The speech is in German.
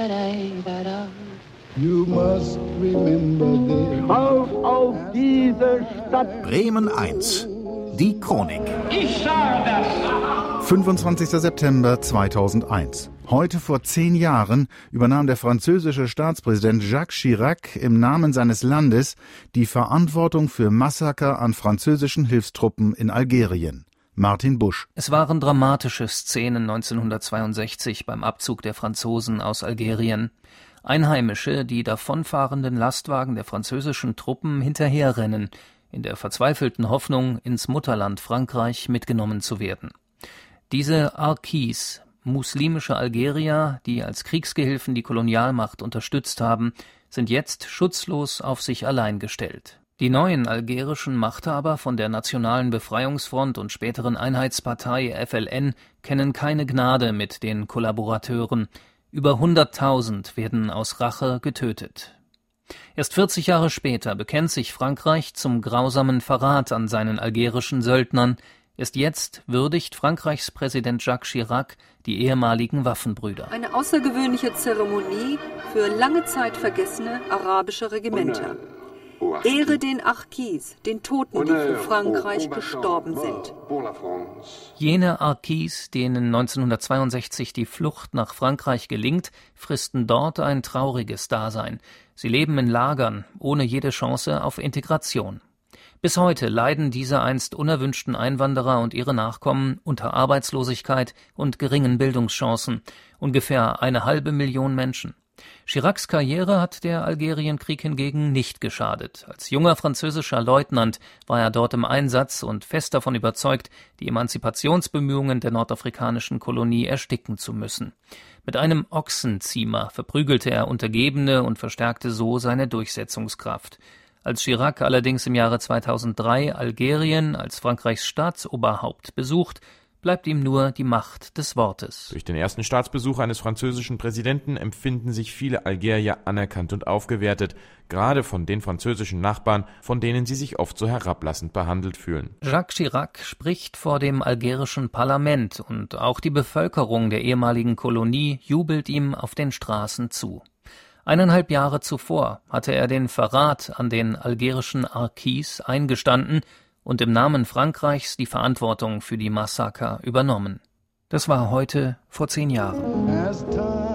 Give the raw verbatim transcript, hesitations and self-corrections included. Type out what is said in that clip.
You must remember this. Auf, auf diese Stadt. Bremen eins. Die Chronik. Ich sage das. fünfundzwanzigster September zweitausendeins. Heute vor zehn Jahren übernahm der französische Staatspräsident Jacques Chirac im Namen seines Landes die Verantwortung für Massaker an französischen Hilfstruppen in Algerien. Martin Busch. Es waren dramatische Szenen neunzehnhundertzweiundsechzig beim Abzug der Franzosen aus Algerien. Einheimische, die davonfahrenden Lastwagen der französischen Truppen hinterherrennen, in der verzweifelten Hoffnung, ins Mutterland Frankreich mitgenommen zu werden. Diese Arquis, muslimische Algerier, die als Kriegsgehilfen die Kolonialmacht unterstützt haben, sind jetzt schutzlos auf sich allein gestellt. Die neuen algerischen Machthaber von der Nationalen Befreiungsfront und späteren Einheitspartei F L N kennen keine Gnade mit den Kollaborateuren. Über hunderttausend werden aus Rache getötet. Erst vierzig Jahre später bekennt sich Frankreich zum grausamen Verrat an seinen algerischen Söldnern. Erst jetzt würdigt Frankreichs Präsident Jacques Chirac die ehemaligen Waffenbrüder. Eine außergewöhnliche Zeremonie für lange Zeit vergessene arabische Regimenter. Ehre den Arquis, den Toten, die für Frankreich gestorben sind. Jene Arquis, denen neunzehnhundertzweiundsechzig die Flucht nach Frankreich gelingt, fristen dort ein trauriges Dasein. Sie leben in Lagern, ohne jede Chance auf Integration. Bis heute leiden diese einst unerwünschten Einwanderer und ihre Nachkommen unter Arbeitslosigkeit und geringen Bildungschancen, ungefähr eine halbe Million Menschen. Chiracs Karriere hat der Algerienkrieg hingegen nicht geschadet. Als junger französischer Leutnant war er dort im Einsatz und fest davon überzeugt, die Emanzipationsbemühungen der nordafrikanischen Kolonie ersticken zu müssen. Mit einem Ochsenziemer verprügelte er Untergebene und verstärkte so seine Durchsetzungskraft. Als Chirac allerdings im Jahre zweitausenddrei Algerien als Frankreichs Staatsoberhaupt besucht, bleibt ihm nur die Macht des Wortes. Durch den ersten Staatsbesuch eines französischen Präsidenten empfinden sich viele Algerier anerkannt und aufgewertet, gerade von den französischen Nachbarn, von denen sie sich oft so herablassend behandelt fühlen. Jacques Chirac spricht vor dem algerischen Parlament und auch die Bevölkerung der ehemaligen Kolonie jubelt ihm auf den Straßen zu. Eineinhalb Jahre zuvor hatte er den Verrat an den algerischen Arquis eingestanden und im Namen Frankreichs die Verantwortung für die Massaker übernommen. Das war heute vor zehn Jahren.